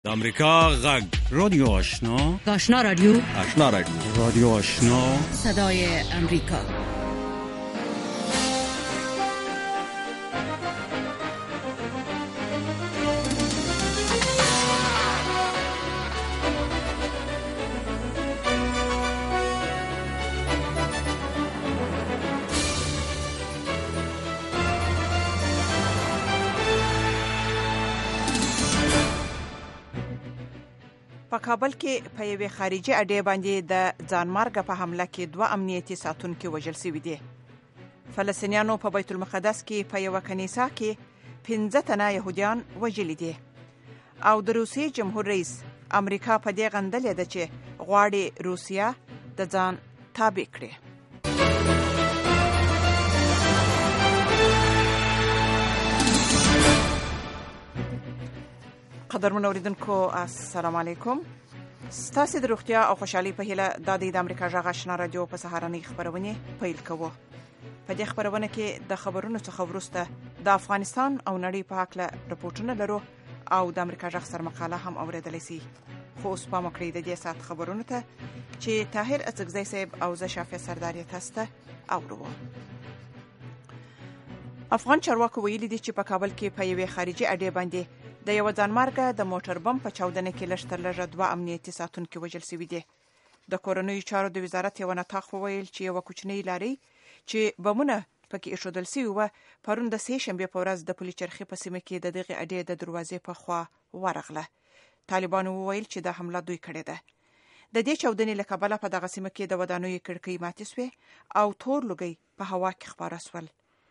د امریکا غږ رادیو آشنا آشنا رادیو رادیو آشنا صدای امریکا. په کابل کې په یوې خارجي اډې باندې د ځانمرګ په حمله کې 2 امنیتي ساتونکي وژل شوي دي. فلسطینیانو په بیت المقدس کې په یوه کنیسه کې 15 تنه يهوديان وژلي دي او د روسیې جمهور رئیس امریکا په دې غندلې ده چې غواړي روسیا د ځان تابع کړي. قدرمن اوریدونکو السلام علیکم. ستاسو د روغتیا او خوشحالي په هیله د امریکا غږ آشنا رادیو په سهارنۍ خبرونه پیل کوو. په دې خبرونه کې د خبرونو څخه وروسته د افغانستان او نړۍ په اړه راپورټونه لرو او د امریکا غږ سره مقاله هم اوریدلای شي. خو اوس په مکړې د دې سات خبرونه ته چې طاهر اڅکزی صاحب او زه شافعه سرداری تاسو ته اورو. افغان چارواکو ویلي دي چې په کابل کې په یوې خارجي اډې باندې د یو ځانمرګه د موټر بم په چاودنه کې لږتر لږه 2 امنیتي ساتونکي وژل شوي دي. د کورنیو چارو د وزارت یو نطاق وویل چې یو کوچنی لاري چې بمونه پکې ایښودل شوي و پرون د سه شنبه په ورځ د پولیس چرخي په سیمه کې د دغه اډې د دروازې په خوا ورغله. طالبانو وویل چې د حمله دوی کړې ده. د دې چاودنې له کبله په دغه سیمه کې د ودانیو کړکۍ ماتې شوې او تور لوګي په هوا کې خپاره شول.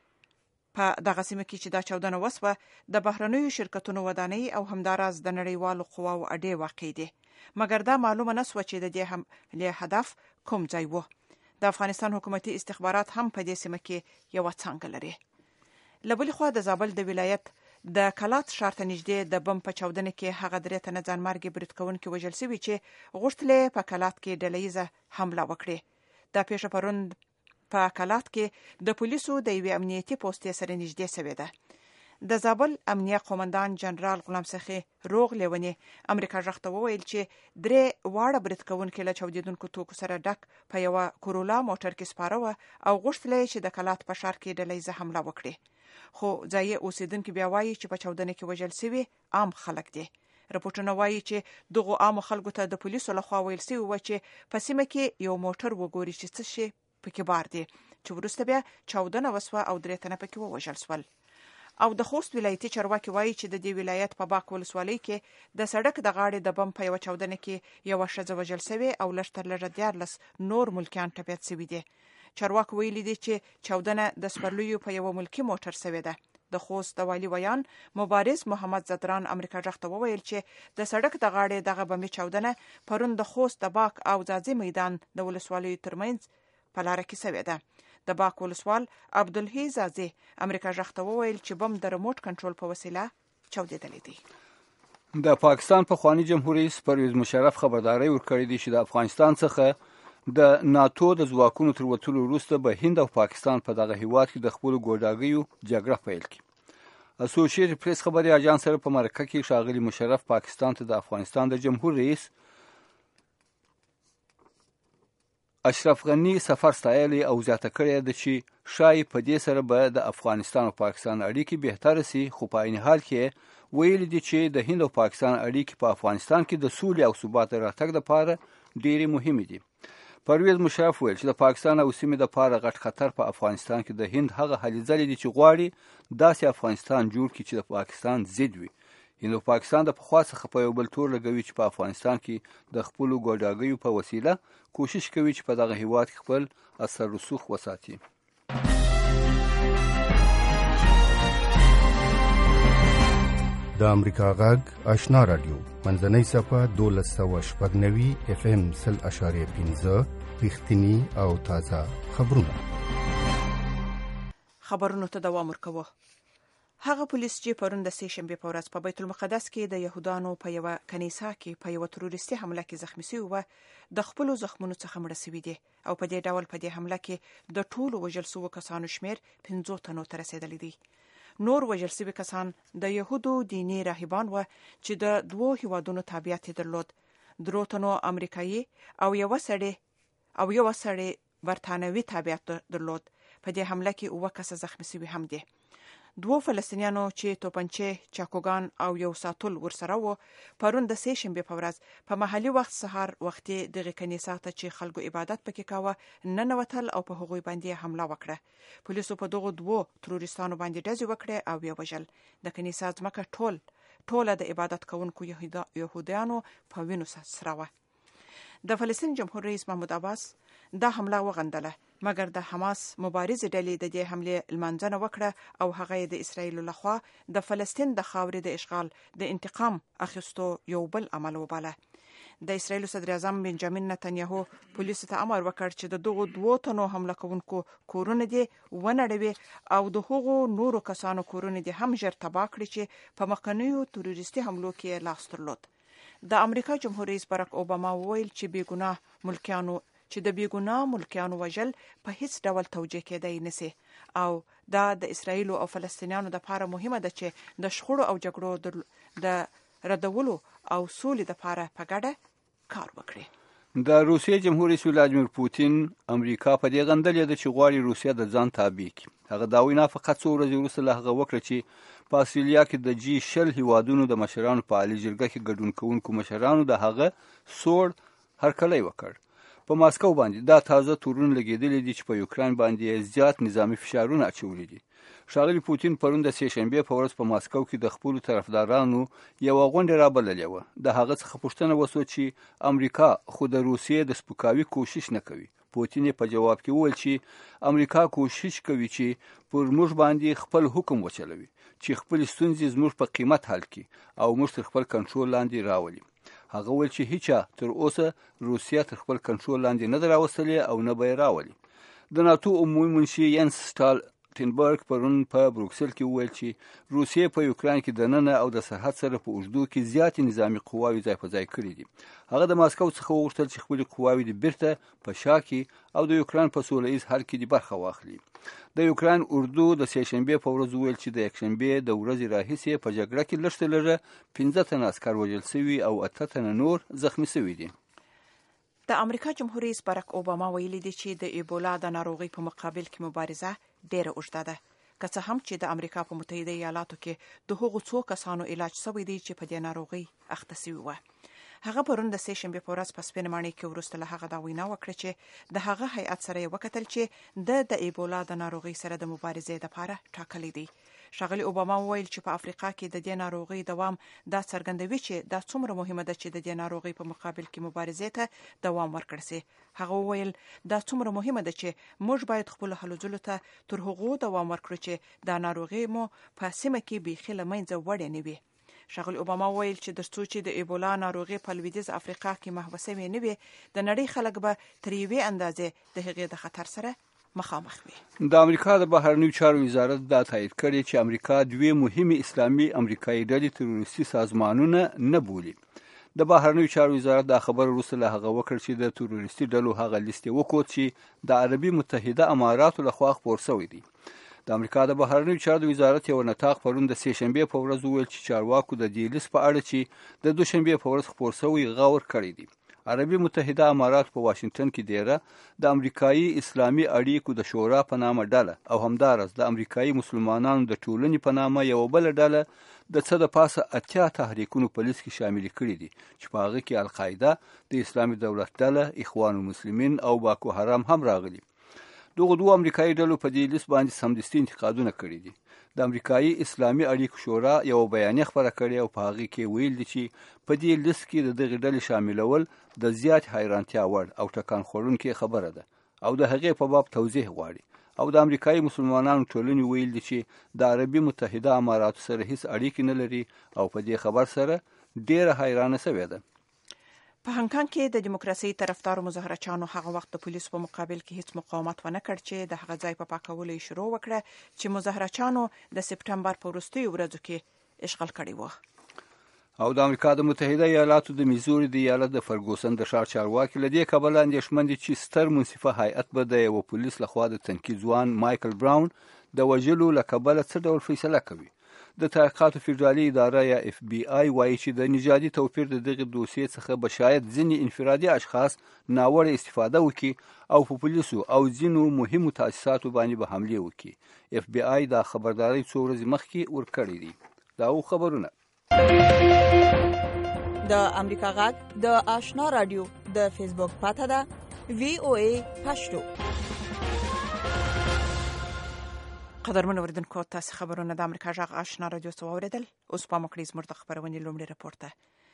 په دغه سیمه کې چې دا چاودنه وسوه د بهرنیو شرکتونو ودانۍ او همداراز د نړیوالو قواو اډې واقع دي، مګر دا معلومه نه سوه چې د دې هم له هدف کوم ځای وو. د افغانستان حکومتي استخبارات هم په دې سیمه کې یو څنګه لري. له بلې خوا د زابل د ولایت د کلات ښار ته نږدې د بم په چاودنه کې هغه 3 تنه ځانمرګي برید کوونکي وژل شوي چې غوښتل په کلات کې ډلهیزه حمله وکړي. دا پیښه پرون په کلات کې د پولیسو د یوې امنیتي پوستې سره نږدې شوې ده. د زابل امنیه قومندان جنرال غلام سخی روغ لیونی امریکا غږ ته وویل چې 3 واړه برید کوونکي له چاودیدونکو توکو سره ډک په یو کورولا موټر کې سپاره و او غوښتل چې د کلات په ښار کې ډلهیزه حمله وکړي. خو ځایي اوسیدونکو بیا وایي چې په چاودنه کې وژل شوي عام خلک دي. راپورټونه وایي چې دغه عام خلکو ته د پولیسو لخوا ویل شوي و چې په سیمه کې یو موټر وګوري چې څه شي پکې بار دي، چې وروسته بیا چاودنه وسوه او 3 تنه پکې ووژل شول. او د خوست ولایتي چارواکي وایي چې د دې ولایت په باک ولسوالۍ کې د سړک د غاړې د بم په یو چاودنه کې یو ښځه وژل شوې او لږتر لږه 14 نور ملکیان ټپیات شوي دي. چارواکي ویلي دي چې چاودنه د سپرلیو په یو ملکی موټر شوې ده. د خوست د والی ویان مبارز محمد زدران امریکا غږ ته وویل چې د سړک د غاړې دغه بمي چاودنه پرون د خوست د باک او ځاځي میدان د ولسوالۍ ترمنځ په لار کې شوې ده. د باک ولسوال عبدالحی زازي امریکا غږ ته وویل چې بم د ریموټ کنټرول په وسیله چاودېدلی دی. د پاکستان پخوانی جمهور رئیس پرویز مشرف خبرداری ورکړې ده چې د افغانستان څخه د ناتو د ځواکونو تر وتلو وروسته به هند او پاکستان په دغه هیواد کې د خپلو ګوډاګیو جګړه پیل کړي. اسوسییټډ پریس خبري اژانس سره په مرکه کې ښاغلي مشرف پاکستان ته د افغانستان د جمهور رئیس اشرف غنی سفر ستایلی او زیاته کړې ده چې شاید په دې سره به د افغانستان او پاکستان اړیکې بهتره شي، خو په عین حال کې ویلي دي چې د هند او پاکستان اړیکې په افغانستان کې د سولې او ثبات راتګ لپاره ډېرې مهمې دي. پرویز مشرف ویل چې د پاکستان او سیمې لپاره غټ خطر په افغانستان کې د هند هغه هلې ځلې دي چې غواړي داسې افغانستان جوړ کړي چې د پاکستان ضد وي. هند او پاکستان د پخوا څخه په یو بل تور لګوي چې په افغانستان کې د خپلو ګوډاګیو په وسیله کوشش کوي چې په دغه هیواد کې خپل اثر رسوخ وساتي. د امریکا غږ آشنا رادیو منځنۍ صفحه 1290 FM 0.5 رښتینی او تازه خبرونه. خبرونو ته دوام ورکوو. هغه پولیس چې پرون د سه شنبه په ورځ په بیت المقدس کې د يهودانو په یو کنیسه کې په یو تروریستي حمله کې زخمی شوی و د خپل زخمونو څخه مړ شوی دی او په دې ډول په دې حمله کې د ټولو وژل شوو کسانو شمیر 15 تنو ته رسیدلی دی. نور وژل شوي کسان د یهودو دیني راهبان و چې د دوو هیوادونو تابعیت درلود. 3 تنو امریکایي او یو سړی برتانوي تابعیت درلود. په دې حمله کې 9 کس زخمی شوي هم دي. 2 فلسطینیانو چې توپنچې، چاقوګان او یو ساتل ورسره وو پرون د سې شنبه په ورځ په محلي وخت سهار وختي دغه کنیسه ته چې خلکو عبادت پکې کاوه ننوتل او په هغوی باندې حمله وکړه. پولیسو په دغه 2 تروریستانو باندې ډزې وکړې او یې وژل. د کنیسه ځمکه ټوله د عبادت کوونکو يهودانو په وینو سره وه. د فلسطین جمهور رئیس محمود عباس دا حمله وغندله، مګر د حماس مبارزې ډلې د دې حمله لمانځنه وکړه او هغه د اسرایل لخوا د فلسطین د خاورې د اشغال د انتقام اخیستو یو بل عمل وباله. د اسرایل صدر اعظم بنجامین نتنیاهو پولیسو ته امر وکړ چې د دغو 2 تنو حمله کوونکو کورونه دي ونړوي او د هغو نورو کسانو کورونه دي هم ژر تباه کړي چې په مخکنیو تروریستي حملو کې لاس درلود. د امریکا جمهور رئیس باراک اوباما وویل چې د بیګناه ملکیانو وژل په هیڅ ډول توجیه کېدای نشي او دا د اسرایل او فلسطینیانو لپاره مهمه ده چې د شخړو او جګړو د ردولو او سولې لپاره په ګډه کار وکړي. د روسیې جمهور رئیس ولادیمیر پوتین امریکا په دې غندلې ده چې غواړي روسیه د ځان تابع کړي. هغه دا وینا فقط 2 ورځې وروسته له هغه وکړه چې په استرالیا کې د G20 هیوادونو د مشرانو په عالی جرګه کې ګډون کوونکو مشرانو د هغه سوړ هرکلی وکړ. په ماسکو باندې دا تازه تورونه لګېدلې دي چې په یوکرين باندې زیات نظامی فشارونه اچولي دي. ښاغلي پوتین پرون د سې شنبه په ورځ په ماسکو کې د خپل طرفدارانو یو غونډه رابللې و. د هغه څخه پوښتنه وسو چې امریکا خو د روسیې د سپکاوي کوشش نه کوي. پوتین په جواب کې وویل چې امریکا کوشش کوي چې پر موږ باندې خپل حکم وچلوي چې خپل ستونزې زموږ په قیمت حل کړي او موږ تر خپل کنټرول لاندې راولي. هغه ویل چې هیڅ تر اوسه روسیه تر خپل کنټرول لاندې نه راوستلې او نه به راولي. د ناتو عمومي منشي ینس سټالټنبرګ پرون په بروکسل کې وویل چې روسیه په یوکرين کې د ننه او د سرحد سره په اوږدو کې زیاتې نظامی قواوې ځای په ځای کړې دي. هغه د ماسکو څخه وغوښتل چې خپل قواوې د بیرته په شا کې او د یوکرين په سوله ایز حل کې برخه واخلي. د یوکرين اردو د سې شنبه په ورځ ویل چې د یکشنبه د ورځې راهیسې په جګړه کې لږ 15 تن عسكر وژل شوي او 8 تن نور زخمی شوي دي. د امریکا جمهور رئیس باراک اوباما ویلي دی چې د ایبولا د ناروغي په مقابل کې مبارزه ډېره اوږده ده. که څه هم چې د امریکا په متحده ایالاتو کې د هغو 2 کسانو علاج شوی دی چې په دې ناروغي اخته شوي وو. هغه پرون د سې شنبه په ورځ په سپینمانۍ کې وروسته له هغه دا وینا وکړه چې د هغه هیئت سره وکتل چې د ایبولا د ناروغي سره د مبارزې لپاره ټاکلي دي. ښاغلي اوباما وویل چې په افریقا کې د دې ناروغي دوام دا څرګندوي چې دا څومره مهمه ده چې د دې ناروغي په مقابل کې مبارزې ته دوام ورکړل شي. هغه وویل دا څومره مهمه ده چې موږ باید خپل هلو ځلو ته تر هغو دوام ورکړو چې دا ناروغي مو په سیمه کې بیخي له منځه وړې نه وي. ښاغلي اوباما ویل چې د څو چې د ایبولا ناروغي په لویدیځ افریقا کې محوه شوې نه وي د نړۍ خلک به تر یوې اندازې د هغې د خطر سره مخامخ وي. د امریکا د بهرنیو چارو وزارت دا تایید کړی چې امریکا 2 مهمه اسلامي امریکایي ډلې تروریستي سازمانونه نه بولي. د بهرنیو چارو وزارت دا خبر وروسته له هغه وکړ چې د تروریستي ډلو هغه لیست وکوت چې د عربي متحده اماراتو لخوا خپور شوی دی. د امریکا د بهرنیو چارو وزارت یو نطاق پرون د سې شنبه په ورځ وویل چې چارواکو د دې لیست په اړه چې د دوشنبه په ورځ خپور شوی غور کړی دی. عربي متحده امارات په واشنگټن کې ډیره د امریکایي اسلامي اړیکو د شورا په نامه ډله او همدارس د امریکایي مسلمانانو د ټولنې په نامه یو بل ډله د څه د پاسه 80 تحریکونو په لیست کې شامل کړي دي چې په هغه کې القاعده، د اسلامي دولت ډله، اخوان المسلمین او باکو حرام هم راغلي. دغه 2 امریکایي ډلو په دې لیست باندې سمدستي انتقادونه کړي دي. د امریکایي اسلامي اړیکو شورا یو بیانیه خبره کړې او په هغه کې ویل دي چې په دې لیست کې د دغه ډلې شاملول د زیات حیرانتیا وړ او ټکان خوړونکې خبره ده او د هغې په باب توضیح غواړي. او د امریکایي مسلمانانو ټولنې ویل دي چې د عربي متحده اماراتو سره هیڅ اړیکې نه لري او په دې خبر سره ډیره حیرانه شوې ده. په هانګ کانګ کې د دیموکراسي طرفدارو مظاهرچیانو هغه وخت د پولیسو په مقابل کې هیڅ مقاومت ونه کړ چې د هغه ځای په پاکولو یې شروع وکړه چې مظاهرچیانو د سپټمبر په وروستیو ورځو کې اشغال کړی و. او د امریکا د متحده ایالاتو د میزوري د ایالت د فرګوسن د ښار چارواکي له دې کبله اندېښمن دي چې ستر منصفه هیئت به د یو پولیس لخوا د تنکي ځوان مایکل براون د وژلو له کبله څه ډول فیصله کوي. د تحقیقاتو فدرالي اداره یا FBI وایي چې د نژادي توپیر د دغه دوسیې څخه به شاید ځینې انفرادي اشخاص ناوړه استفاده وکړي او په پولیسو او ځینو مهمو تاسیساتو باندې به حملې وکړي. FBI دا خبرداری څو ورځې مخکې ورکړې دي. دا خبرونه د امریکا غږ د آشنا رادیو د فیسبوک پاڼه ده VOA پښتو. قدرمن اوریدونکو تاسو خبرونه د امریکا غږ آشنا رادیو څخه اوریدل. اوس په مکړیز مرته خبرونه لومړی راپورته.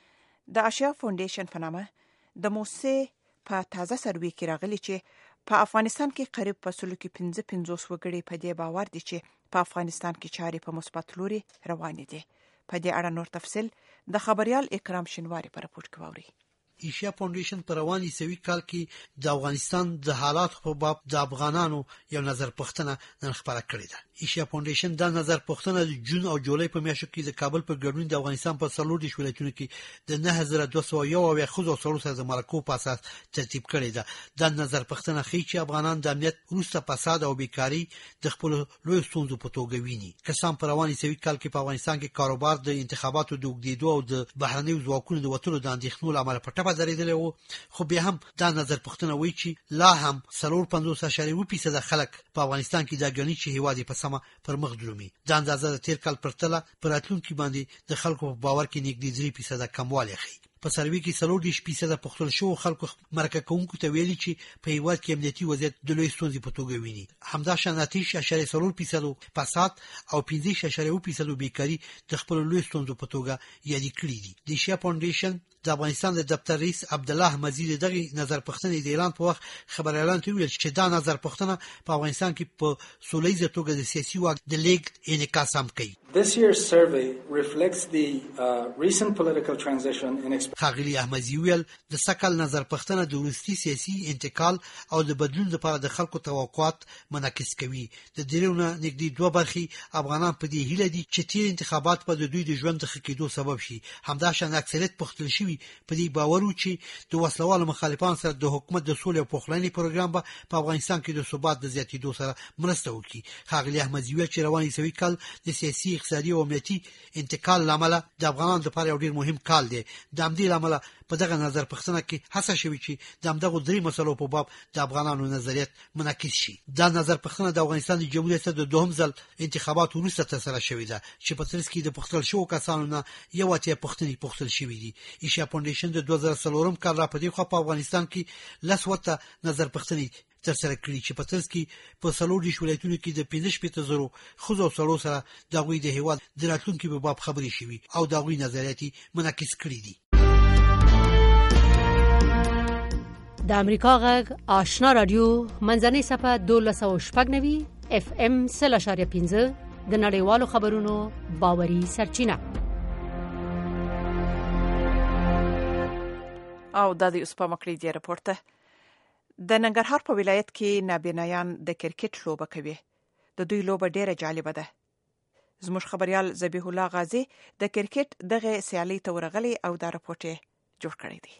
د آشیا فاونډیشن په نامه د موسسې په تازه سروې کې راغلي چې په افغانستان کې قریب په سلو کې 55 وګړي په دې باور دي چې په افغانستان کې چارې په مثبت لوري روانې دي. په دې اړه نور تفصیل د خبريال اکرام شینواری په راپور کې ووري. ایشیا فاونډیشن په روان عیسوي کال کې د افغانستان د حالات په باب د افغانانو یو نظر پوښتنه نن خبره کړې ده. ایشیا فاونډیشن دا نظر پوښتنه د جون او جولای په میاشتو کې د کابل په ګډون د افغانستان په 40 ولایتونو کې د 9201 خزو او سړو سره د مرکو په اساس ترتیب کړې ده. دا نظر پوښتنه ښیي چې افغانان د امنیت وروسته فساد او بیکاری د خپل لوی ستونزو په توګه ویني. کسان په روان عیسوي کال کې په افغانستان کې کاروبار د انتخاباتو د وګړو او د بهرنیو ځواکونو د وټولو د اندېښنو لامل په ټپه درېدل وو. خو بیا هم دا نظر پوښتنه وایي چې لا هم 45.2% خلک په افغانستان کې دا ګڼي چې هیواد په سمه پر مخ درومي. دا اندازه د تیر کال پرتله پر راتلونکي باندې د خلکو په باور کې نږدې 3% کموالی ښیي. په سروې کې 40% پښتون شو خلکو مرکه کوونکو ته ویلي چې په هیواد کې امنیتي وضعیت د لوی ستونزې په توګه ویني. همدا شان 8.4% فساد او 15.2% بیکاری د خپل لوی ستونزو په توګه یادې کړې دي. د ایشیا فاونډیشن د افغانستان د دفتر رئیس عبد الله مزید دغه نظر پوښتنې د اعلان په وخت خبريالانو ته ویل چې دا نظر پوښتنه په افغانستان کې په سولېزه توګه د سیاسي واک د لیګ انعکاس هم کوي. This year's survey reflects the recent political transition in خاغلی احمدی ویل د سکل نظر پوښتنه د وروستي سیاسي انتقال او د بدلون لپاره د خلکو توقعات منعکس کوي. د دریونه نږدې 2 برخې افغانان په دې هیله دي چې تیر انتخابات په دوی د ژوند د ښه کېدو سبب شي. همدا شان اکثریت پوښتل شوی په دې باور و چې د وسلوالو مخالفان سره د حکومت د سولې او پخلاینې پروګرام په افغانستان کې د ثبات د زیاتېدو سره مرسته وکړي. خاغلی احمدی ویل چې روان عیسوي کال د سیاسي اقتصادي او امنیتي انتقال لامل د افغانانو لپاره یو ډیر مهم کال دی. د همدې لامل په دغه نظر پوښتنه کې هڅه شوې چې د همدغه درې مسلو په باب د افغانانو نظریات منعکس شي. دا نظر پوښتنه د افغانستان د جمهوریت د دوهم ځل انتخاباتو وروسته ترسره شوې ده چې په ترڅ کې د پوښتل شو کسانو نه یو اتیا پوښتنې پوښتل شوې دي. ایشیا فاونډیشن د 2004 کال را په دې خوا په افغانستان کې لسوته نظر پوښتنې ترسره کړي چې په ترڅ کې په 40 ولایتونو کې د 15,000 خزو او سړو سره د غوي د هیواد د راتلونکي په باب خبرې شوي او د غوي نظریات منعکس کړي دي. د امریکا غږ آشنا رادیو منځنۍ صفه 1290 FM 0.5 د نړیوالو خبرونو باوري سرچینه. او د دې اوس په مکړې دی راپورته. د ننګرهار په ولایت کې نابینایان د کرکټ لوبه کوي. د دوی لوبه ډیره جالبه ده. زموږ خبريال ذبیح الله غازی د کرکټ دغه سیالي ته ورغلی او دا راپورټ جوړ کړی دی.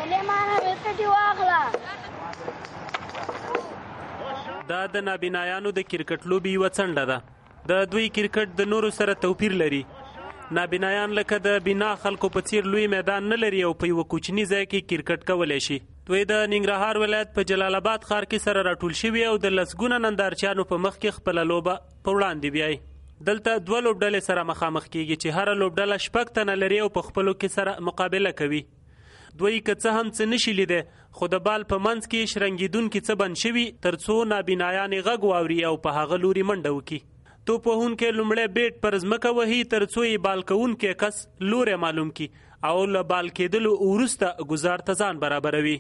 دا د نابینایانو د کرکټ لوبي یو څنډه ده. د دوی کرکټ د نورو سره توپیر لري. نابینایان لکه د بنا خلکو په څیر لوی میدان نه لري او په یو کوچني ځای کې کرکټ کولای شي. دوی د ننګرهار ولایت په جلال آباد ښار کې سره راټول شوي او د لسګونه نندارچیانو په مخ کې خپل لوبه په وړاندې بیاي. دلته 2 لوبډلې سره مخامخ کیږي چې هر لوبډله 6 تنه لري او په خپلو کې سره مقابله کوي. دوی که څه هم څه نشي لیدي خو د بال په منځ کې شرنګیدونکي څه بند شوي ترڅو نابینایان غږ واوري او په هغه لوري منډه وکړي. توپ وهونکی لومړی بیټ پر ځمکه وهي ترڅو یې بال کوونکی کس لوری معلوم کړي او له بال کېدلو وروسته ګزار ته ځان برابروي.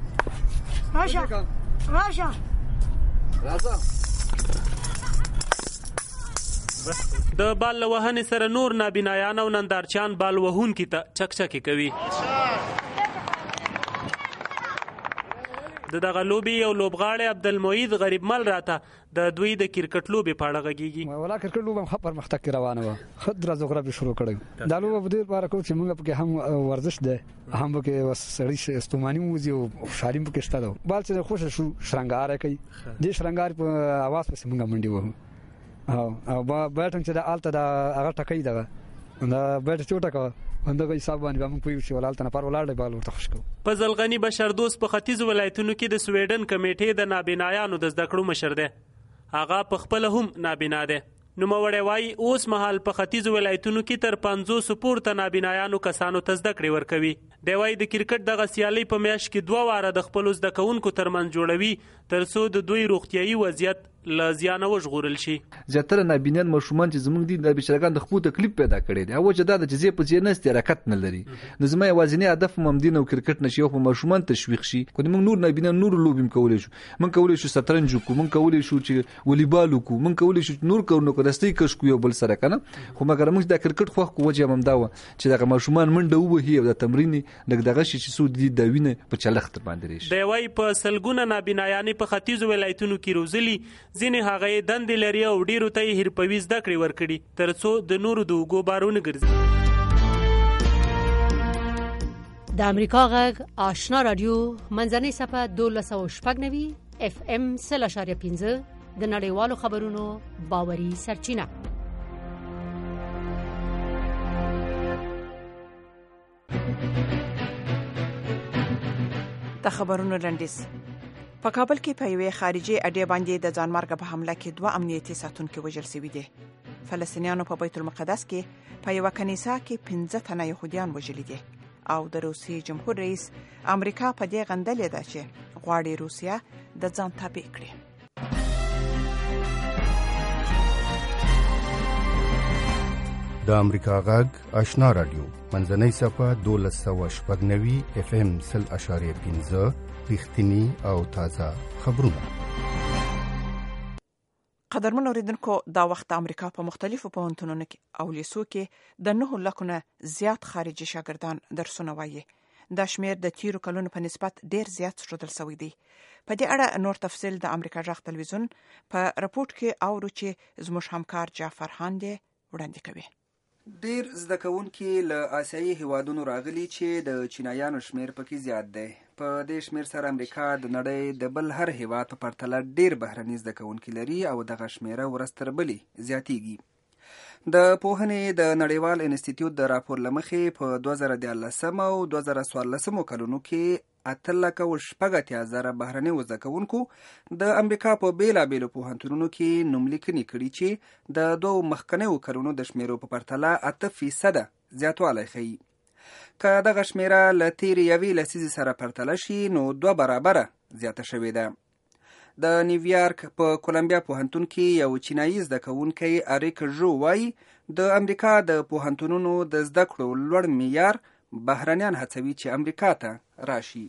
راشه د بال له وهنې سره نور نابینایان او نندارچیان بال وهونکي ته چکچکې کوي. د دغه لوبي یو لوبغاړی عبدالمعید غریب مل راته د دوی د کرکټ لوبي په اړه غږیږي. ولا کرکټ لوبه هم پرمختګ روانه و. خدرا زغرا به شروع کړو. دا لوبه په دې لپاره کوم چې موږ په هم ورزش ده هم به سړی استومانی موزي او شاریم په کې شته. بال چې خوش شو شرنګار کوي. دې شرنګار په आवाज پسې موږ منډي وو. او بیٹنګ چې د آلته د هغه ټکې ده دا بیٹ چوټه کا اندغه حساب باندې موږ پوي شو ولالته نه پر ولاړ بال ورته خوشکو. فضل غنی بشردوست په ختیځ ولایتونو کې د سویډن کمیټې د نابینایانو د زده کړو مشر دی. هغه په خپل هم نابینا دی. نوموړی وایي اوس مهال په ختیځ ولایتونو کې تر 500 پورته نابینایانو کسانو ته زده کړې ورکوي. دی وایي د کرکټ دغه سیالۍ په میاشت کې 2 واره د خپلو زده کوونکو ترمنځ جوړوي تر څو د دوی روغتیایي وضعیت له زیانه وژغورل شي. زیاتره نابینان ماشومان چې زموږ دي د بشرګان د خپل تکلیف پیدا کړي دي او چې دا د جزې په ځای نه حرکت نه لري. نو زما یوازینی هدف ممدین او کرکټ نشي او په ماشومان تشویق شي. کو موږ نور نابینان نور لوبیم کولای شو. موږ کولای شو شطرنج کو، موږ کولای شو چې والیبال کو، موږ کولای شو نور کارونه کو دستي کش کو یو بل سره کنه. خو مګر موږ د کرکټ خو وجه هم دا و چې دغه ماشومان منډه وبهي او د تمرین لګ دغه شي چې سو دي د وینه په چلخت باندې راشي. دی وایي په سلګونه نابینایان په ختیځ ولایتونو کې روزلي ځینې هغه دندې لري او ډیرو ته یې هیرپوي زده کړې ورکړي تر څو د نورو د اوږو بارونه ګرځي. د امریکا غږ آشنا رادیو منځنۍ صفحه 1290 FM 0.5 د نړیوالو خبرونو باوري سرچینه. د خبرونو لنډیز. په کابل کې په یوې خارجي اډې باندې د ځانمرګه په حمله کې 2 امنیتي ساتونکي وژل شوي دي. فلسطینیانو په بیت المقدس کې په یوه کنیسه کې 15 تنه يهوديان وژلي دي او د روسي جمهور رئیس امریکا په دې غندلې ده چې غواړي روسیا د ځان تابع کړي. د امریکا غږ آشنا رادیو منځنۍ صفحه 1290 FM 0.5 رښتینی او تازه خبرونه. قدرمن اوریدونکو دا وخت امریکا په مختلفو پوهنتونونو کې او لیسو کې د 9 لکو نه زیات خارجي شاګردان درسونه وایي. دا شمیر د تیرو کلونو په نسبت ډیر زیات شودل شوی دی. په دې اړه نور تفصیل د امریکا غږ تلویزیون په راپورټ کې اورو چې زموږ همکار جعفر خان دی وړاندې کوي. ډیر زده کوونکي له آسیایي هیوادونو راغلي چې د چینایانو شمیر پکې زیات دی. په دې شمیر سره امریکا د نړۍ د بل هر هیواد په پرتله ډیر بهرني زده کوونکي لري او دغه شمیره ورځ تر بلې زیاتیږي. د پوهنې د نړیوال انسټیټیوټ د راپور له مخې په 2013 او 2014 کلونو کې 8,80,000 بهرني زده کوونکو د امریکا په بیلابیلو پوهنتونونو کې نوملیکنې کړي چې د 2 مخکنیو کلونو د شمیرو په پرتله 8% زیاتوالی ښیي. که دغه شمیره له تیرې یوې لسیزې سره پرتله شي نو 2 برابره زیاته شوې ده. د نیویارک په کولمبیا پوهنتون کې یو چینایي زده کوونکی اریک ژو وایي د امریکا د پوهنتونونو د زده کړو لوړ معیار بهرنیان هڅوي چې امریکا ته راشي.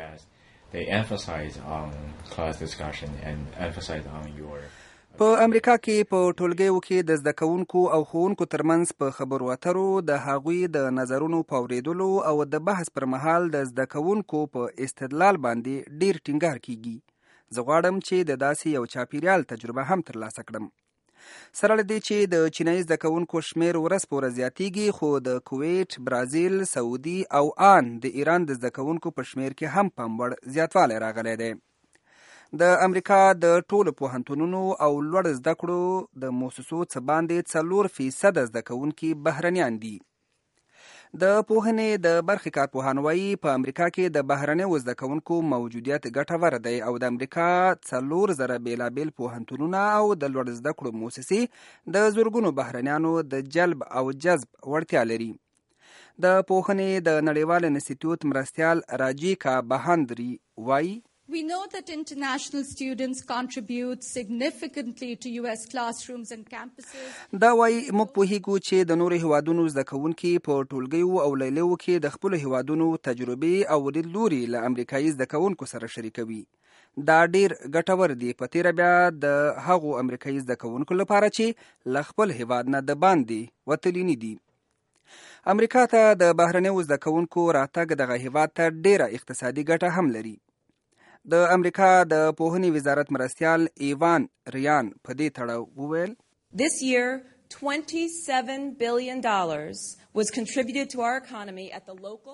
په امریکا کې په ټولګیو کې د زده کوونکو او ښوونکو ترمنځ په خبرو اترو د هغوی د نظرونو په اورېدلو او د بحث پر مهال د زده کوونکو په استدلال باندې ډیر ټینګار کیږي. زه غواړم چې د داسې یو چاپیریال تجربه هم ترلاسه کړم. سره له دې چې د چینایي زده کوونکو شمیر ورځ په ورځ زیاتیږي خو د کویت، برازیل، سعودي او آن د ایران د زده کوونکو په شمیر کې هم پاموړ زیاتوالی راغلی دی. د امریکا د ټولو پوهنتونونو او لوړ زده کړو د مؤسسو څخه باندې 4% زده کوونکي بهرنیان دي. د پوهنې د برخې کارپوهان وایي په امریکا کې د بهرنیو زده کوونکو موجودیت ګټور دی او د امریکا 4,000 بیلابیل پوهنتونونه او د لوړ زده کړو مؤسسې د زرګونو بهرنیانو د جلب او جذب وړتیا لري. د پوهنې د نړیوال انسټیټیوټ مرستیال راجیکا بهاندري وایي We know that international students contribute significantly to US classrooms and campuses. دا وایي موږ پوهیږو چې د نورو هیوادونو زده کوونکي په ټولګیو او لیلیو کې د خپلو هیوادونو تجربې او لیدلوري له امریکایي زده کوونکو سره شریکوي. دا ډیر ګټور دی په تیره بیا د هغو امریکایي زده کوونکو لپاره چې له خپل هیواد نه د باندې وتلي نه دي. امریکا ته د بهرنیو زده کوونکو راتګ دغه هیواد ته ډیره اقتصادي ګټه هم لري. د امریکا د پوهنې وزارت مرستیال ایوان ریان په دې تړاو وویل This year $27 billion was contributed to our economy at the local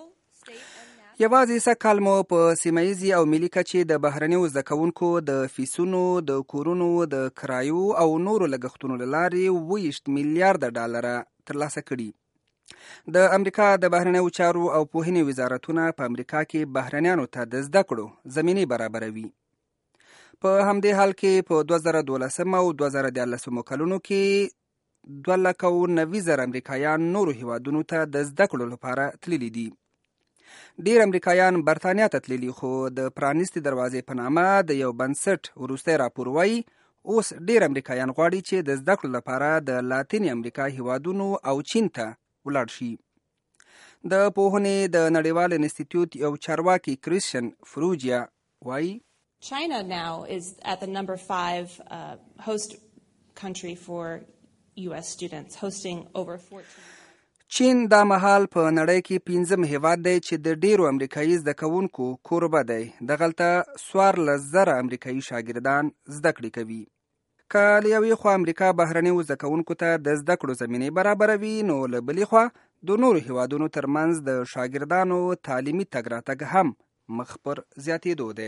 یوازې سږکال مو په سیمهیزي او ملي کچې د بهرنیو زده کوونکو د فیسونو، د کورونو د کرایو او نورو لګښتونو له لارې 20 میلیارده ډالره ترلاسه کړي. د امریکا د بهرنیو چارو او پوهنې وزارتونه په امریکا کې بهرنیانو ته د زده کړو زمینې برابروي. په همدې حال کې په 2012 او 2014 کلونو کې 290,000 امریکایان نورو هیوادونو ته د زده کړو لپاره تللي دي. ډیر امریکایان برتانیا ته تللي، خو د پرانیستي دروازې په نامه د یو بنسټ وروستی راپور وایي اوس ډیر امریکایان غواړي چې د زده کړو لپاره د لاتینې امریکا هیوادونو او چین ته ولاړ شي. د پوهنې د نړیوال انسټیټیوټ یو چارواکي کریسچن فروجیا وایي China now is at the number 5 host country for US students, hosting over 14. چین دا مهال په نړۍ کې 5م هیواد دی چې د ډیرو امریکایي زده کوونکو کوربه دی. دغلته 14,000 امریکایي شاګردان زده کړې کوي. که له یوې خوا امریکا بهرنیو زده کوونکو ته د زده کړو زمینې برابروي، نو له بلې خوا د نورو هیوادونو ترمنځ د شاګردانو تعلیمي تګ راتګ هم مخ پر زیاتېدو دی.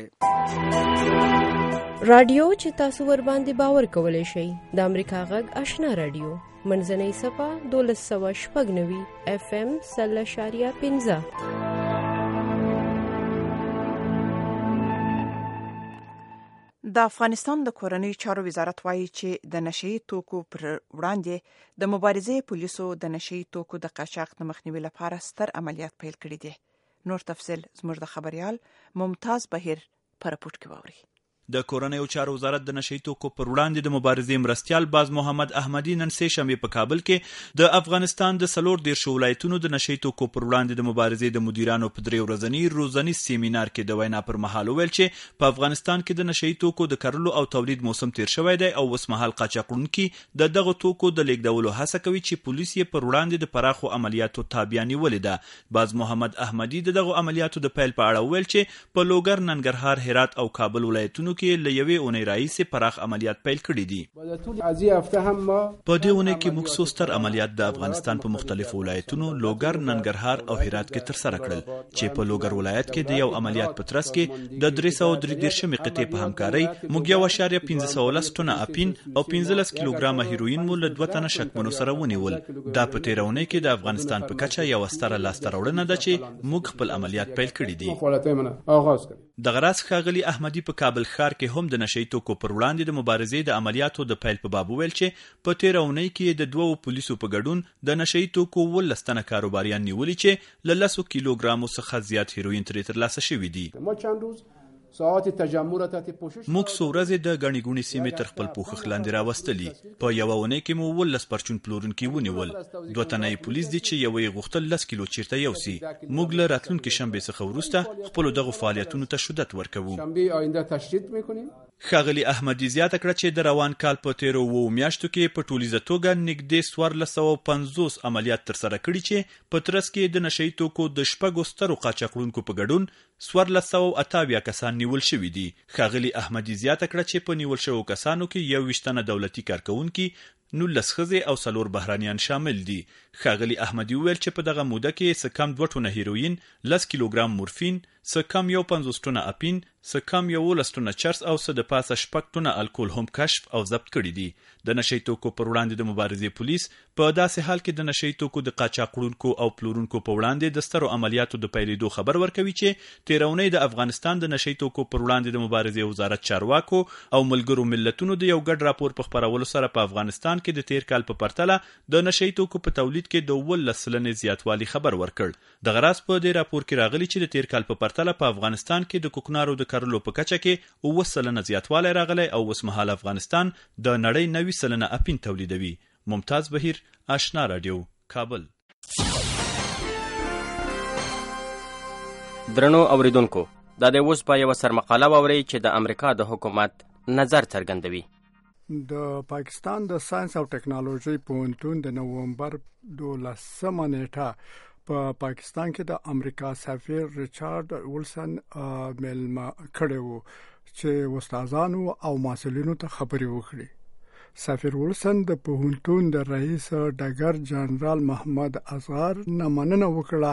رادیو چې تاسو ور باندې باور کولی شئ د امریکا غږ آشنا رادیو منځنۍ صفه 1290 FM 0.15. د افغانستان د کورنیو چارو وزارت وایي چې د نشئی توکو پر وړاندې د مبارزې پولیسو د نشئی توکو د قاچاق د مخنیوي لپاره ستر عملیات پیل کړي دي. نور تفصیل زموږ د خبريال ممتاز بهیر پر راپورټ کې واوري. د کورنیو چارو وزارت د نشئی توکو پر وړاندې د مبارزې مرستیال باز محمد احمدی نن سه شنبه په کابل کې د افغانستان د 14 ولایتونو د نشئی توکو پر وړاندې د مبارزې د مدیرانو په 3 ورځنی روزنی سیمینار کې د وینا پر مهال ویل چې په افغانستان کې د نشئی توکو د کرلو او تولید موسم تیر شوی دی او اوس مهال قاچاقونکي د دغه توکو د لیږدولو هڅه کوي چې پولیس یې پر وړاندې د پراخو عملیاتو تابعیاني ولیده. باز محمد احمدی دغه عملیاتو د پیل په اړه ویل چې په لوګر، ننګرهار، هرات او کابل ولایتونو کې له یوې اونۍ راهیسې پراخ عملیات پیل کړي دي. په دې اونۍ کې موږ څو ستر عملیات د افغانستان په مختلفو ولایتونو لوګر، ننګرهار او هرات کې ترسره کړل چې په لوګر ولایت کې د یو عملیات په ترڅ کې د 333 قطعې په همکارۍ موږ 1.15 ټنه اپین او 15 کیلوګرامه هیروین مو له 2 تنه شکمنو سره ونیول. دا په تیر اونۍ کې د افغانستان په کچه یو ستره لاسته راوړنه ده چې موږ خپل عملیات پیل کړي دي. د غراس ښاغلي احمدی په کابل ښار کې هم د نشئی توکو پر وړاندې د مبارزې د عملیاتو د پیل په باب ویل چې په تیر اونۍ کې د 2 پولیسو په ګډون د نشئی توکو 12 تنه کاروباریان نیولي چې له 10 کیلوګرامو څخه زیات هیروین ترې ترلاسه شوي دي. موږ څو ورځې د غنی ګونی سیمې تر خپل پوښښ لاندې راوستلي. په یو اونۍ کې مو 12 پرچون پلورونکي ونیول. 2 تنه پولیس دي چې یوې غوښتل 10 کیلو چیرته یوسي. موږ له راتلونکي شنبه څخه وروسته خپل دغه فعالیتونو ته شدت ورکوو. ښاغلي احمدی زیاته کړه چې د روان کال په تیرو 2 میاشتو کې په ټولیزه توګه نږدې 1450 عملیات ترسره کړي چې په ترڅ کې د نشئی توکو د 6 سترو قاچاقونکو په ګډون 1480 کسان نیول شوي دي. ښاغلي احمدی زیاته کړه چې په نیول شوو کسانو کې 21 تنه دولتي کارکونکي، 19 ښځې او 4 بهرانیان شامل دي. ښاغلي احمدی وویل چې په دغه موده کې څه کم 2 ټنه هیروین، 10 کیلوګرام مورفین، څه کم 50 ټنه اپین، څه کم 11 ټنه چرس او څه د پاسه 6 ټنه الکول هم کشف او ضبط کړي دي. د نشئی توکو پر وړاندې د مبارزې پولیس په داسې حال کې د نشئی توکو د قاچاقونکو او پلورونکو په وړاندې د سترو عملیاتو د پیلېدو خبر ورکوي چې تیرونی د افغانستان د نشئی توکو پر وړاندې د مبارزې وزارت چارواکو او ملګرو ملتونو د یو ګډ راپور په خپرولو سره په افغانستان کې د تیر کال په پرتله د نشئی توکو په تولید کې د 12% زیاتوالی خبر ورکړ. د غراس په دې راپور کې راغلي چې د تیر کال په پرتله په افغانستان کې د کوکنارو د کرلو په کچه کې 9% زیاتوالی راغلی او اوس مهال افغانستان د نړۍ 90% اپین تولیدوي. ممتاز بهیر، آشنا رادیو، کابل. درنو اوریدونکو، دا د اوس په یو سرمقاله واورئ چې د امریکا د حکومت نظر څرګندوي. د پاکستان د ساينس او ټکنالوژي پوهنتون د نومبر 12 نیټه په پاکستان کې د امریکا سفیر ریچارډ ولسن ملما کړو چې استادانو او مسؤلینو ته خبري وکړي. سفیر ولسن د پوهنتون د رئیس ډګر جنرال محمد اصغر نه مننه وکړه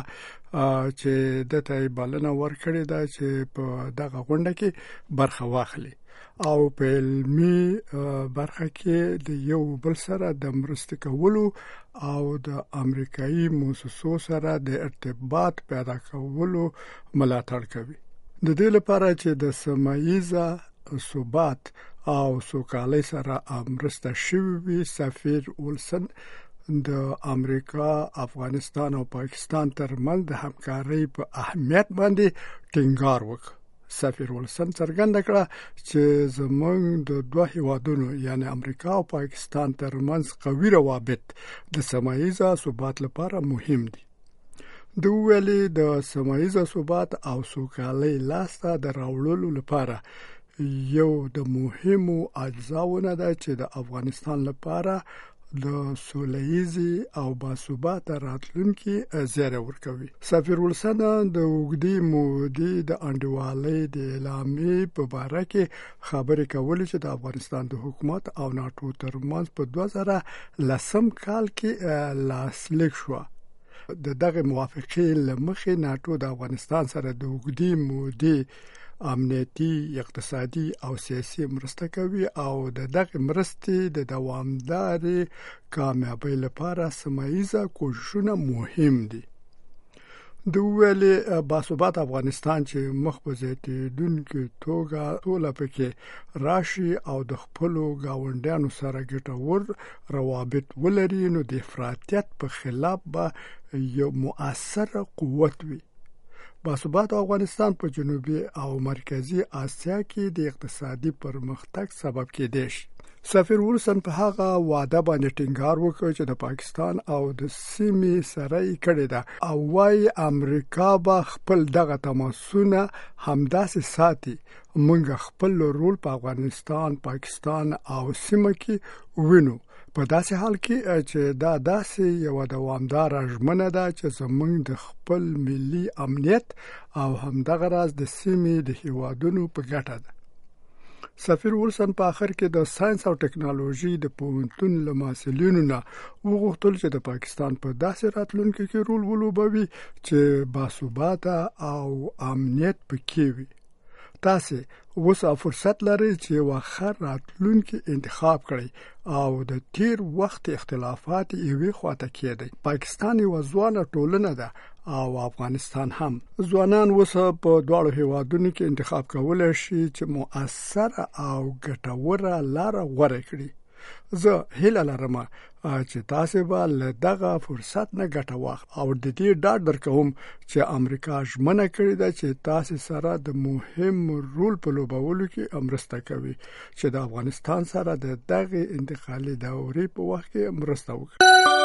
چې د ته بلنه ورکړې ده چې په دغه غونډه کې برخه واخلي او په علمي برخه کې د یو بل سره د مرستې کولو او د امریکایي مؤسسو سره د ارتباط پیدا کولو ملاتړ کوي. د دې لپاره چې د سیمه‌ییزه ثبات او سوکالۍ سره مرسته شوې وي، سفیر ولسن د امریکا، افغانستان او پاکستان ترمنځ د همکارۍ په اهمیت باندې ټینګار وکړ. سفیر ولسن څرګنده کړه چې زموږ د دوه هیوادونو یعنی امریکا او پاکستان ترمنځ قوي روابط د سیمه‌ییزه ثبات لپاره مهم دي. د ویلې د سیمه‌ییزه ثبات او سوکالۍ لاسته د راوړلو لپاره یو د مهمو اجزاونه ده چې د افغانستان لپاره د سوله‌ییزې او باثباته راتلونکي زیری ورکوي. سفیر ولسن د اوږدې مودې د انډیوالۍ د اعلامیې په باره کې خبرې کولې چې د افغانستان د حکومت او ناټو ترمنځ په 2010 کال کې لاسلیک شو. د دغه موافقې لمخې ناټو د افغانستان سره د اوږدې مودې امنیتي، اقتصادي او سیاسي مرسته کوي او د دغه مرستې د دوامداري کامیابی لپاره سیمه‌ییزه کوششونه مهم دي. د ویلې باثبات افغانستان چې مخ په زیاتېدونکو توګه ټول پکې راشي او د خپل گاونډیانو سره ګټور روابط ولري، نو د افراطیت په خلاف به یو مؤثر قوت وي. باثبات افغانستان په جنوبي او مرکزی آسیا کې د اقتصادي پرمختګ سبب کېدای شي. سفیر ولسن په هغه وعده باندې ټینګار وکړ چې د پاکستان او د سیمې سره یې کړې ده او وايي امریکا به خپل دغه تماسونه همداسې ساتي. موږ خپل رول په افغانستان، پاکستان او سیمه کې وینو، په داسې حال کې چې دا داسې یو دوامدار ژمنه ده چې زموږ د خپل ملي امنیت او همدغه راز د سیمې د هیوادونو په ګټه ده. سفیر ولسن په آخر کې د ساينس او ټکنالوژي د پوهنتون له محصلینو نه وغوښتل چې د پاکستان په داسې راتلونکي کې رول ولوبوي چې باثباته او امنیت پکې وي. تاسو اوس فرصت لرئ چې یو ښه راتلونکي انتخاب کړئ او د تیر وخت اختلافات یې خواته کېدی. پاکستان یو ځوانه ټولنه ده او افغانستان هم. ځوانان اوس په دواړو هیوادونو کې انتخاب کولای شي چې مؤثره او ګټوره لار غوره کړي. زه هیله لرم چې تاسو به له دغه فرصت نه ګټه واخلئ او د دې ډاډ درکوم چې امریکا ژمنه کړې ده چې تاسو سره د مهم رول په لوبولو کې مرسته کوي چې د افغانستان سره د دغه انتقالي دورې په وخت کې مرسته وکړي.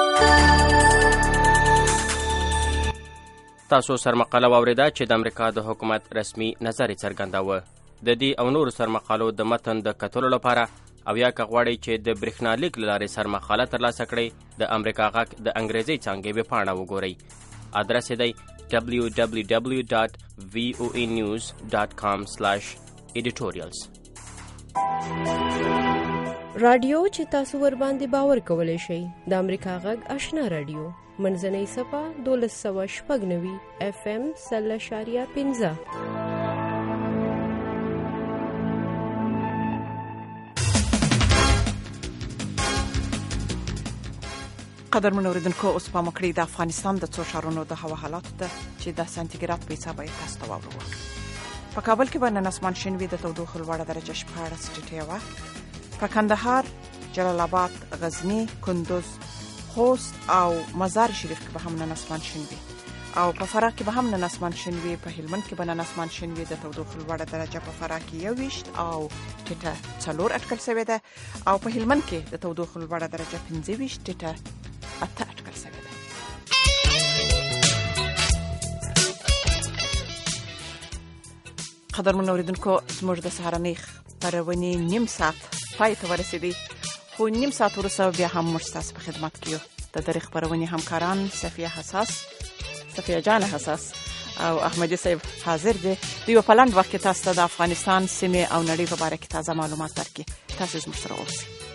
تاسو سرمقاله واوریده چې د امریکا د حکومت رسمي نظر څرګنداوه. د دې او نور سرمقالو د متن د کتلو لپاره او یا که غواړئ چې د برېښنالیک له لارې سرمقاله ترلاسه کړئ، د امریکا غږ د انګریزي څانګې ویبپاڼه وګورئ. ادرس یې دی www.voanews.com/editorials. رادیو چې تاسو ور باندې باور کولای شئ د امریکا غږ آشنا رادیو منځنۍ صفه 1290 FM 0.15. قدرمن اوریدونکو، اوس په مکړی د افغانستان د څو ښارونو د هوا حالات ته چې د سانتیګراد په حساب یې تاسو ته واورو. په کابل کې به نن اسمان شین وي، د تودوخې لوړه درجه 14 ټیټه وه. په کندهار، جلال آباد، غزنی، کندوز، خوست او مزار شریف کې به هم نن اسمان شین وي او په فراه کې به هم نن اسمان شین وي. په هلمند کې به نن اسمان شین وي، د تودوخې لوړه درجه په فراه کې 21 او ټیټه 4 اټکل شوې ده او په هلمند کې د تودوخې لوړه درجه 25 ټیټه 8 اټکل شوې ده. قدرمن اوریدونکو، زموږ د سهارنۍ خپرونې نیم ساعت پای ته ورسېدی، خو نیم ساعت وروسته بیا هم موږ ستاسو په خدمت کې یو. د دغې خپرونې همکاران صفیه جان حساس او احمدي صاحب حاضر دي. دوی په لنډ وخت کې تاسو ته د افغانستان، سیمې او نړۍ په اړه تازه معلومات درکړي. تاسو زموږ سره اوسئ.